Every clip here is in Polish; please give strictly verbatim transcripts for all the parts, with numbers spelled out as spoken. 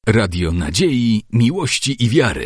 Radio nadziei, miłości i wiary.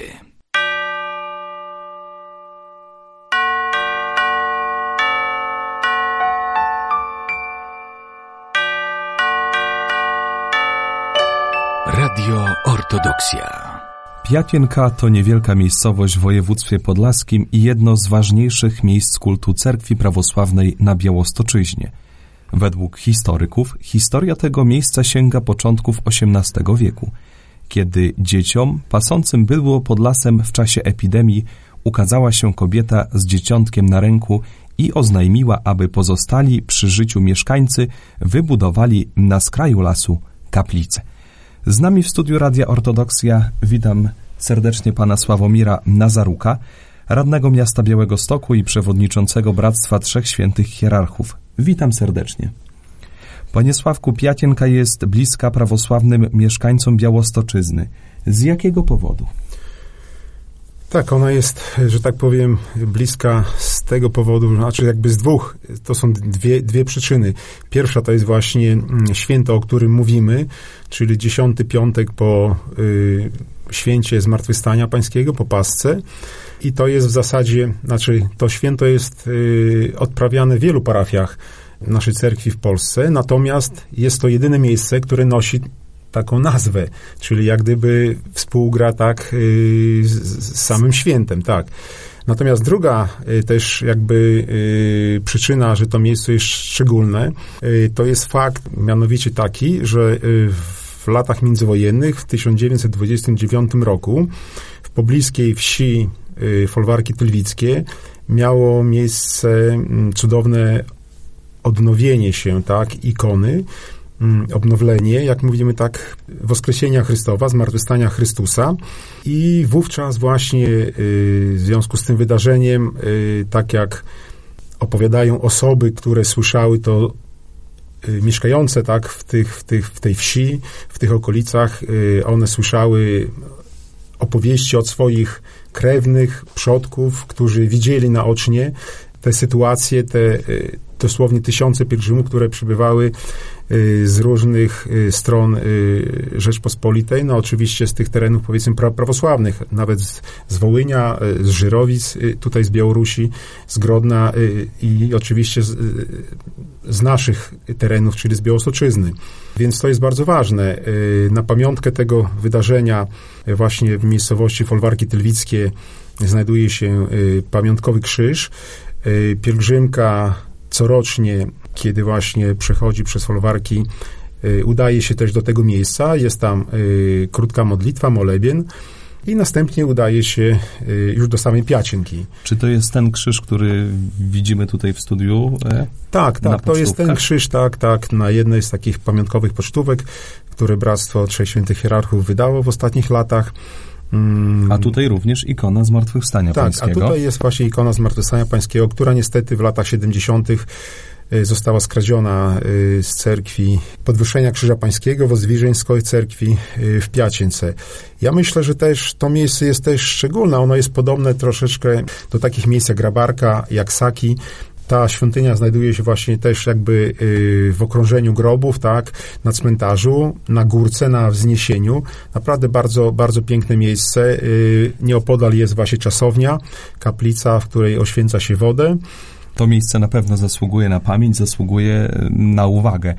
Radio Ortodoksja. Piatienka to niewielka miejscowość w województwie podlaskim i jedno z ważniejszych miejsc kultu cerkwi prawosławnej na Białostoczyźnie. Według historyków historia tego miejsca sięga początków osiemnastego wieku, kiedy dzieciom pasącym bydło pod lasem w czasie epidemii ukazała się kobieta z dzieciątkiem na ręku i oznajmiła, aby pozostali przy życiu mieszkańcy wybudowali na skraju lasu kaplicę. Z nami w studiu Radia Ortodoksja witam serdecznie pana Sławomira Nazaruka, radnego miasta Białegostoku i przewodniczącego Bractwa Trzech Świętych Hierarchów. Witam serdecznie. Panie Sławku, Piatienka jest bliska prawosławnym mieszkańcom Białostoczyzny. Z jakiego powodu? Tak, ona jest, że tak powiem, bliska z tego powodu, znaczy jakby z dwóch, to są dwie, dwie przyczyny. Pierwsza to jest właśnie święto, o którym mówimy, czyli dziesiąty piątek po y, święcie Zmartwychwstania Pańskiego, po Paschce. I to jest w zasadzie, znaczy to święto jest y, odprawiane w wielu parafiach naszej cerkwi w Polsce, natomiast jest to jedyne miejsce, które nosi taką nazwę, czyli jak gdyby współgra tak y, z, z samym świętem, tak. Natomiast druga y, też jakby y, przyczyna, że to miejsce jest szczególne, y, to jest fakt mianowicie taki, że y, w latach międzywojennych, w tysiąc dziewięćset dwudziestym dziewiątym roku, w pobliskiej wsi y, Folwarki Tylwickie miało miejsce y, cudowne odnowienie się, tak, ikony, obnowlenie, jak mówimy tak, Woskrzesienia Chrystowa, Zmartwychwstania Chrystusa i wówczas właśnie w związku z tym wydarzeniem, tak jak opowiadają osoby, które słyszały to mieszkające tak w, tych, w, tych, w tej wsi, w tych okolicach, one słyszały opowieści od swoich krewnych, przodków, którzy widzieli naocznie te sytuacje, te dosłownie tysiące pielgrzymów, które przybywały z różnych stron Rzeczpospolitej, no oczywiście z tych terenów powiedzmy pra- prawosławnych, nawet z, z Wołynia, z Żyrowic, tutaj z Białorusi, z Grodna i oczywiście z, z naszych terenów, czyli z Białostoczyzny. Więc to jest bardzo ważne. Na pamiątkę tego wydarzenia właśnie w miejscowości Folwarki Tylwickie znajduje się pamiątkowy krzyż. Pielgrzymka corocznie, kiedy właśnie przechodzi przez folwarki, y, udaje się też do tego miejsca, jest tam y, krótka modlitwa, molebien i następnie udaje się y, już do samej Piatienki. Czy to jest ten krzyż, który widzimy tutaj w studiu? E? Tak, tak, to jest ten krzyż, tak, tak, na jednej z takich pamiątkowych pocztówek, które Bractwo Trzech Świętych Hierarchów wydało w ostatnich latach. A tutaj również ikona Zmartwychwstania tak, Pańskiego. Tak, a tutaj jest właśnie ikona Zmartwychwstania Pańskiego, która niestety w latach siedemdziesiątych została skradziona z cerkwi Podwyższenia Krzyża Pańskiego Wozdwiżeńskiej cerkwi w Piatience. Ja myślę, że też to miejsce jest też szczególne. Ono jest podobne troszeczkę do takich miejsc jak Grabarka, jak Saki. Ta świątynia znajduje się właśnie też jakby w okrążeniu grobów, tak, na cmentarzu, na górce, na wzniesieniu. Naprawdę bardzo, bardzo piękne miejsce. Nieopodal jest właśnie czasownia, kaplica, w której oświęca się wodę. To miejsce na pewno zasługuje na pamięć, zasługuje na uwagę.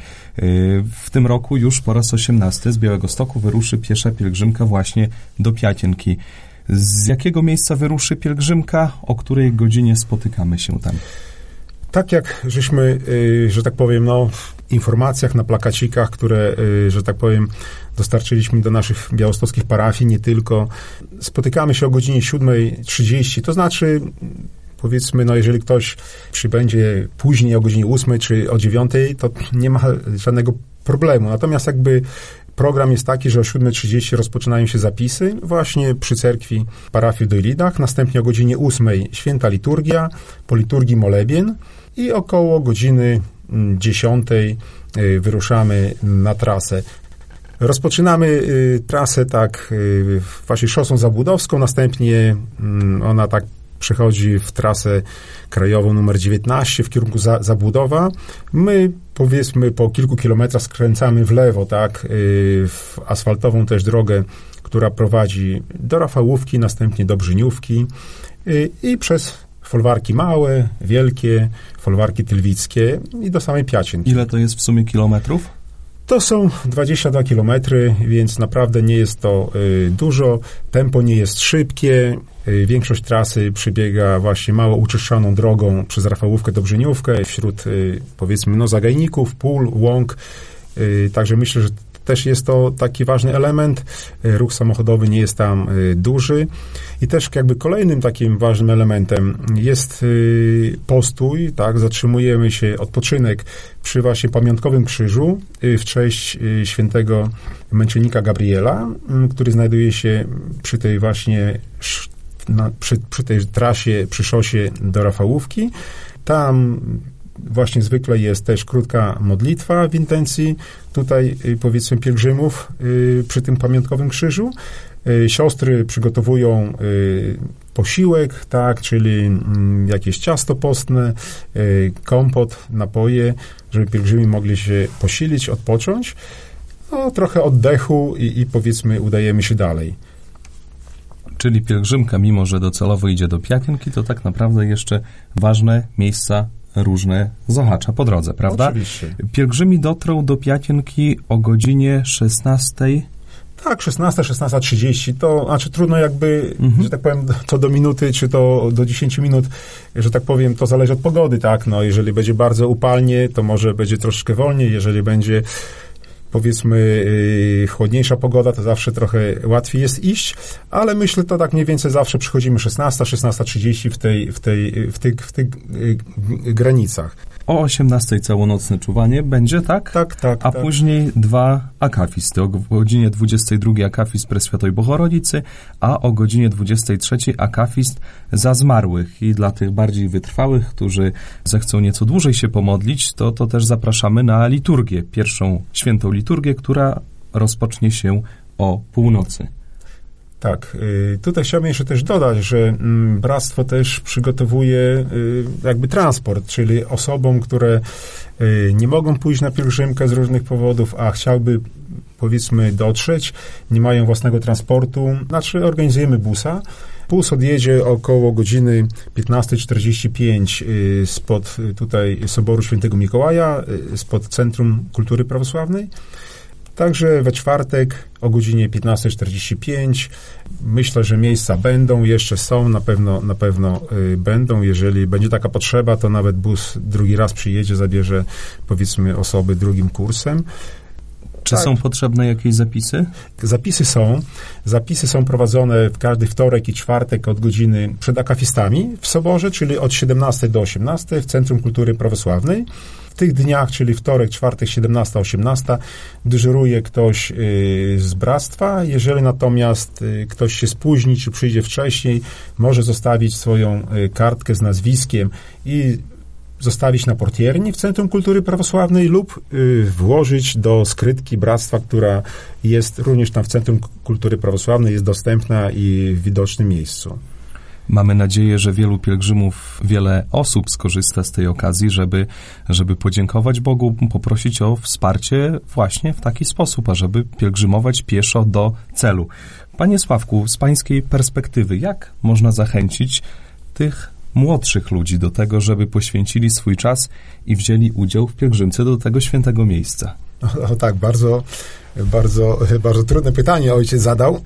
W tym roku już po raz osiemnasty z Białegostoku wyruszy piesza pielgrzymka właśnie do Piatienki. Z jakiego miejsca wyruszy pielgrzymka? O której godzinie spotykamy się tam? Tak jak żeśmy, że tak powiem, no, w informacjach, na plakacikach, które, że tak powiem, dostarczyliśmy do naszych białostockich parafii, nie tylko, spotykamy się o godzinie siódma trzydzieści, to znaczy, powiedzmy, no, jeżeli ktoś przybędzie później o godzinie ósmej czy o dziewiątej, to nie ma żadnego problemu. Natomiast jakby program jest taki, że o siódma trzydzieści rozpoczynają się zapisy właśnie przy cerkwi parafii w Dojlidach, następnie o godzinie ósmej święta liturgia, po liturgii molebien i około godziny dziesiątej wyruszamy na trasę. Rozpoczynamy y, trasę tak y, właśnie szosą zabudowską, następnie y, ona tak przechodzi w trasę krajową numer dziewiętnaście w kierunku za, Zabłudowa. My, powiedzmy, po kilku kilometrach skręcamy w lewo, tak, w asfaltową też drogę, która prowadzi do Rafałówki, następnie do Brzyniówki i przez folwarki małe, wielkie, folwarki tylwickie i do samej Piacienki. Ile to jest w sumie kilometrów? To są dwadzieścia dwa kilometry, więc naprawdę nie jest to y, dużo. Tempo nie jest szybkie. Y, większość trasy przebiega właśnie mało uczyszczoną drogą przez Rafałówkę do Brzyniówkę, wśród y, powiedzmy no, zagajników, pól, łąk. Y, także myślę, że też jest to taki ważny element. Ruch samochodowy nie jest tam y, duży. I też jakby kolejnym takim ważnym elementem jest y, postój, tak, zatrzymujemy się, odpoczynek przy właśnie pamiątkowym krzyżu y, w cześć y, świętego męczennika Gabriela, y, który znajduje się przy tej właśnie sz, na, przy, przy tej trasie, przy szosie do Rafałówki. Tam właśnie zwykle jest też krótka modlitwa w intencji tutaj y, powiedzmy pielgrzymów y, przy tym pamiątkowym krzyżu. Siostry przygotowują y, posiłek, tak, czyli y, jakieś ciasto postne, y, kompot, napoje, żeby pielgrzymi mogli się posilić, odpocząć. No, trochę oddechu i, i powiedzmy udajemy się dalej. Czyli pielgrzymka, mimo że docelowo idzie do Piacienki, to tak naprawdę jeszcze ważne miejsca różne zahacza po drodze, prawda? Oczywiście. Pielgrzymi dotrą do Piacienki o godzinie szesnastej. Tak, szesnasta, szesnasta trzydzieści, to znaczy trudno jakby, mhm. że tak powiem, to do minuty, czy to do dziesięciu minut, że tak powiem, to zależy od pogody, tak, no jeżeli będzie bardzo upalnie, to może będzie troszeczkę wolniej, jeżeli będzie powiedzmy yy, chłodniejsza pogoda, to zawsze trochę łatwiej jest iść, ale myślę, to tak mniej więcej zawsze przychodzimy szesnasta, szesnasta trzydzieści w tej, w tej, w tych, w tych yy, granicach. O osiemnastej całonocne czuwanie będzie, tak? Tak, tak. A tak. później dwa akafisty. O godzinie dwudziestej drugiej akafist Preswiatoj Bohorodicy, a o godzinie dwudziestej trzeciej akafist za zmarłych. I dla tych bardziej wytrwałych, którzy zechcą nieco dłużej się pomodlić, to, to też zapraszamy na liturgię. Pierwszą świętą liturgię, która rozpocznie się o północy. Tak, tutaj chciałbym jeszcze też dodać, że bractwo też przygotowuje jakby transport, czyli osobom, które nie mogą pójść na pielgrzymkę z różnych powodów, a chciałby powiedzmy dotrzeć, nie mają własnego transportu, znaczy organizujemy busa. Bus odjedzie około godziny piętnasta czterdzieści pięć spod tutaj Soboru Świętego Mikołaja, spod Centrum Kultury Prawosławnej. Także we czwartek o godzinie piętnasta czterdzieści pięć myślę, że miejsca będą, jeszcze są, na pewno, na pewno y, będą. Jeżeli będzie taka potrzeba, to nawet bus drugi raz przyjedzie, zabierze powiedzmy osoby drugim kursem. Czy tak. Są potrzebne jakieś zapisy? Zapisy są. Zapisy są prowadzone w każdy wtorek i czwartek od godziny przed akafistami w Soborze, czyli od siedemnastej do osiemnastej w Centrum Kultury Prawosławnej. W tych dniach, czyli wtorek, czwartek, siedemnasta, osiemnasta, dyżuruje ktoś y, z bractwa. Jeżeli natomiast y, ktoś się spóźni, czy przyjdzie wcześniej, może zostawić swoją y, kartkę z nazwiskiem i zostawić na portierni w Centrum Kultury Prawosławnej lub y, włożyć do skrytki bractwa, która jest również tam w Centrum Kultury Prawosławnej, jest dostępna i w widocznym miejscu. Mamy nadzieję, że wielu pielgrzymów, wiele osób skorzysta z tej okazji, żeby, żeby podziękować Bogu, poprosić o wsparcie właśnie w taki sposób, ażeby pielgrzymować pieszo do celu. Panie Sławku, z pańskiej perspektywy, jak można zachęcić tych młodszych ludzi do tego, żeby poświęcili swój czas i wzięli udział w pielgrzymce do tego świętego miejsca? O, o tak, bardzo, bardzo, bardzo trudne pytanie ojciec zadał.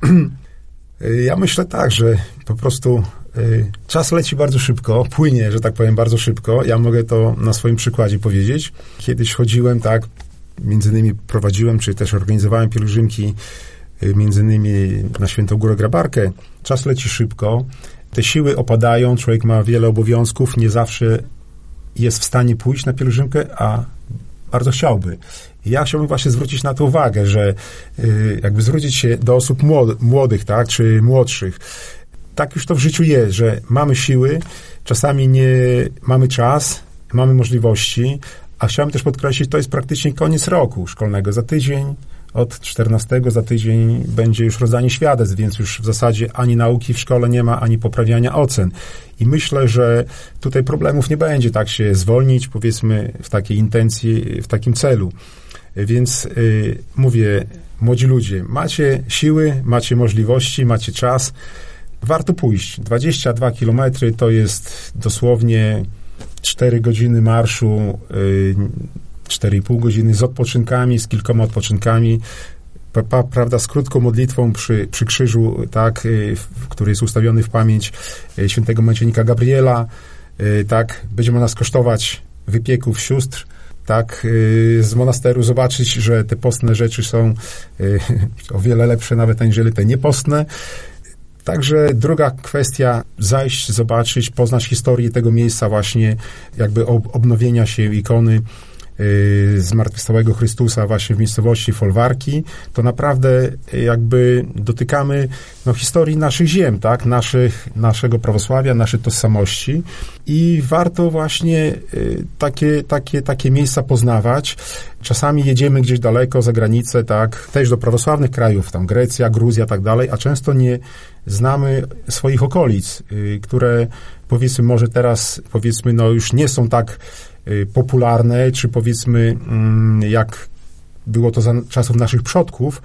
Ja myślę tak, że po prostu y, czas leci bardzo szybko, płynie, że tak powiem, bardzo szybko. Ja mogę to na swoim przykładzie powiedzieć. Kiedyś chodziłem, tak, między innymi prowadziłem, czy też organizowałem pielgrzymki, y, między innymi na Świętą Górę Grabarkę. Czas leci szybko, te siły opadają, człowiek ma wiele obowiązków, nie zawsze jest w stanie pójść na pielgrzymkę, a bardzo chciałby. Ja chciałbym właśnie zwrócić na to uwagę, że y, jakby zwrócić się do osób młodych, młodych, tak, czy młodszych. Tak już to w życiu jest, że mamy siły, czasami nie mamy czas, mamy możliwości, a chciałem też podkreślić, to jest praktycznie koniec roku szkolnego. Za tydzień od czternastego za tydzień będzie już rozdanie świadectw, więc już w zasadzie ani nauki w szkole nie ma, ani poprawiania ocen. I myślę, że tutaj problemów nie będzie tak się zwolnić, powiedzmy, w takiej intencji, w takim celu. Więc yy, mówię, młodzi ludzie, macie siły, macie możliwości, macie czas, warto pójść. dwadzieścia dwa kilometry to jest dosłownie cztery godziny marszu, yy, cztery i pół godziny z odpoczynkami, z kilkoma odpoczynkami, pra, prawda, z krótką modlitwą przy, przy krzyżu, tak, yy, który jest ustawiony w pamięć yy, świętego męczennika Gabriela, yy, tak, będzie można skosztować wypieków sióstr, tak, z monasteru, zobaczyć, że te postne rzeczy są o wiele lepsze nawet aniżeli te niepostne. Także druga kwestia, zajść, zobaczyć, poznać historię tego miejsca właśnie, jakby obnowienia się ikony zmartwychwstałego Chrystusa właśnie w miejscowości Folwarki, to naprawdę jakby dotykamy no, historii naszych ziem, tak, naszych, naszego prawosławia, naszej tożsamości i warto właśnie y, takie, takie, takie miejsca poznawać. Czasami jedziemy gdzieś daleko za granicę, tak, też do prawosławnych krajów, tam Grecja, Gruzja, tak dalej, a często nie znamy swoich okolic, y, które powiedzmy może teraz, powiedzmy, no już nie są tak popularne, czy powiedzmy, jak było to za czasów naszych przodków,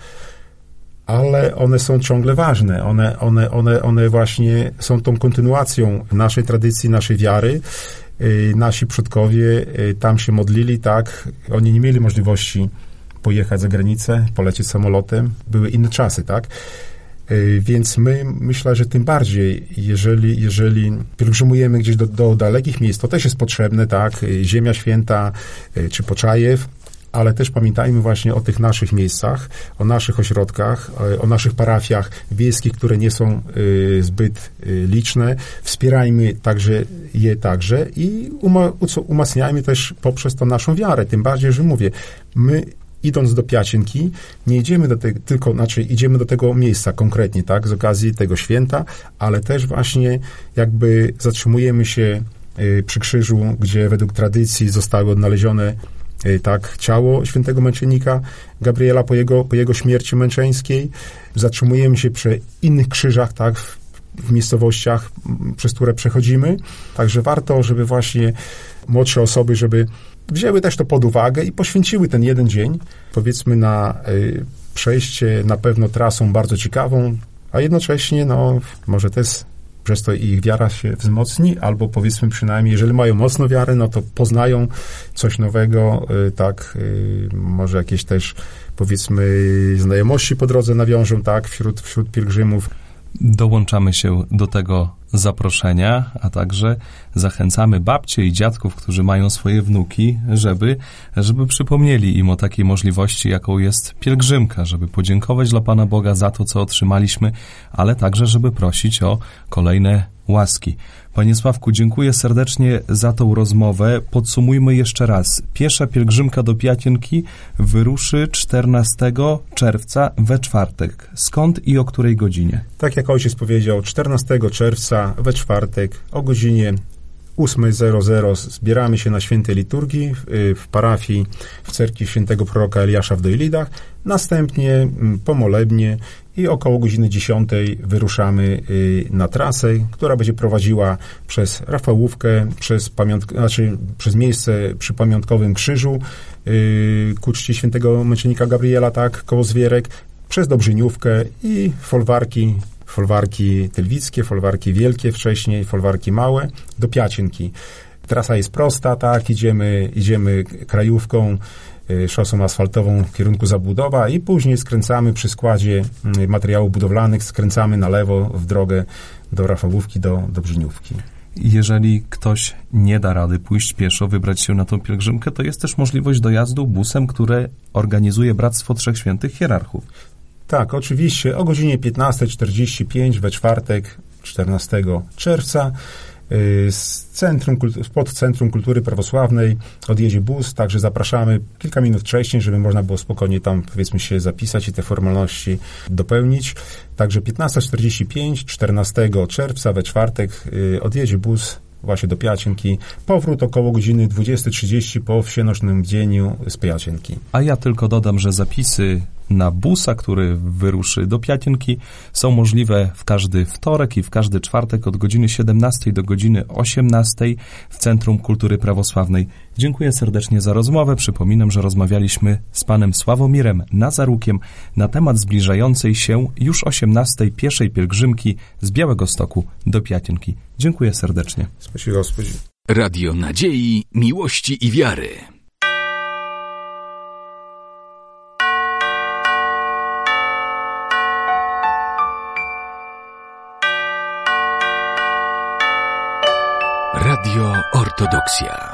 ale one są ciągle ważne. One, one, one, one właśnie są tą kontynuacją naszej tradycji, naszej wiary. Nasi przodkowie tam się modlili, tak. Oni nie mieli możliwości pojechać za granicę, polecieć samolotem. Były inne czasy, tak. Więc my, myślę, że tym bardziej, jeżeli, jeżeli pielgrzymujemy gdzieś do, do dalekich miejsc, to też jest potrzebne, tak, Ziemia Święta czy Poczajew, ale też pamiętajmy właśnie o tych naszych miejscach, o naszych ośrodkach, o naszych parafiach wiejskich, które nie są y, zbyt y, liczne. Wspierajmy także je także i uma, umacniajmy też poprzez to naszą wiarę. Tym bardziej, że mówię, my idąc do Piacienki, nie idziemy do tego, tylko, znaczy idziemy do tego miejsca konkretnie, tak, z okazji tego święta, ale też właśnie jakby zatrzymujemy się y, przy krzyżu, gdzie według tradycji zostały odnalezione y, tak, ciało świętego męczennika Gabriela po jego, po jego śmierci męczeńskiej. Zatrzymujemy się przy innych krzyżach, tak, w, w miejscowościach, przez które przechodzimy. Także warto, żeby właśnie młodsze osoby, żeby wzięły też to pod uwagę i poświęciły ten jeden dzień, powiedzmy, na y, przejście na pewno trasą bardzo ciekawą, a jednocześnie, no, może też przez to ich wiara się wzmocni, albo powiedzmy przynajmniej, jeżeli mają mocną wiarę, no to poznają coś nowego, y, tak, y, może jakieś też, powiedzmy, znajomości po drodze nawiążą, tak, wśród, wśród pielgrzymów. Dołączamy się do tego zaproszenia, a także zachęcamy babcie i dziadków, którzy mają swoje wnuki, żeby, żeby przypomnieli im o takiej możliwości, jaką jest pielgrzymka, żeby podziękować dla Pana Boga za to, co otrzymaliśmy, ale także, żeby prosić o kolejne łaski. Panie Sławku, dziękuję serdecznie za tą rozmowę. Podsumujmy jeszcze raz. Piesza pielgrzymka do Piacienki wyruszy czternastego czerwca we czwartek. Skąd i o której godzinie? Tak jak ojciec powiedział, czternastego czerwca we czwartek o godzinie ósma zbieramy się na świętej liturgii w, w parafii w cerkwi świętego proroka Eliasza w Dojlidach. Następnie po molebnie i około godziny dziesiątej wyruszamy na trasę, która będzie prowadziła przez Rafałówkę, przez, pamiątk- znaczy przez miejsce przy pamiątkowym krzyżu ku czci świętego męczennika Gabriela, tak, koło Zwierek, przez Dobrzyniówkę i folwarki, folwarki tylwickie, folwarki wielkie wcześniej, folwarki małe, do Piacienki. Trasa jest prosta, tak, idziemy, idziemy krajówką, szosą asfaltową w kierunku Zabudowa i później skręcamy przy składzie materiałów budowlanych, skręcamy na lewo w drogę do Rafałówki, do Dobrzyniówki. Jeżeli ktoś nie da rady pójść pieszo, wybrać się na tą pielgrzymkę, to jest też możliwość dojazdu busem, które organizuje Bractwo Trzech Świętych Hierarchów. Tak, oczywiście. O godzinie piętnasta czterdzieści pięć we czwartek, czternastego czerwca z centrum, spod Centrum Kultury Prawosławnej odjedzie bus, także zapraszamy kilka minut wcześniej, żeby można było spokojnie tam, powiedzmy, się zapisać i te formalności dopełnić. Także piętnasta czterdzieści pięć, czternastego czerwca we czwartek odjedzie bus właśnie do Piacienki. Powrót około godziny dwudziesta trzydzieści po wsienocznym bdzieniu z Piacienki. A ja tylko dodam, że zapisy na busa, który wyruszy do Piatynki, są możliwe w każdy wtorek i w każdy czwartek od godziny siedemnastej do godziny osiemnastej w Centrum Kultury Prawosławnej. Dziękuję serdecznie za rozmowę. Przypominam, że rozmawialiśmy z panem Sławomirem Nazarukiem na temat zbliżającej się już osiemnastej pieszej pielgrzymki z Białegostoku do Piatynki. Dziękuję serdecznie. Spasibo Gospodzi. Radio Nadziei, Miłości i Wiary. Radio Ortodoksja.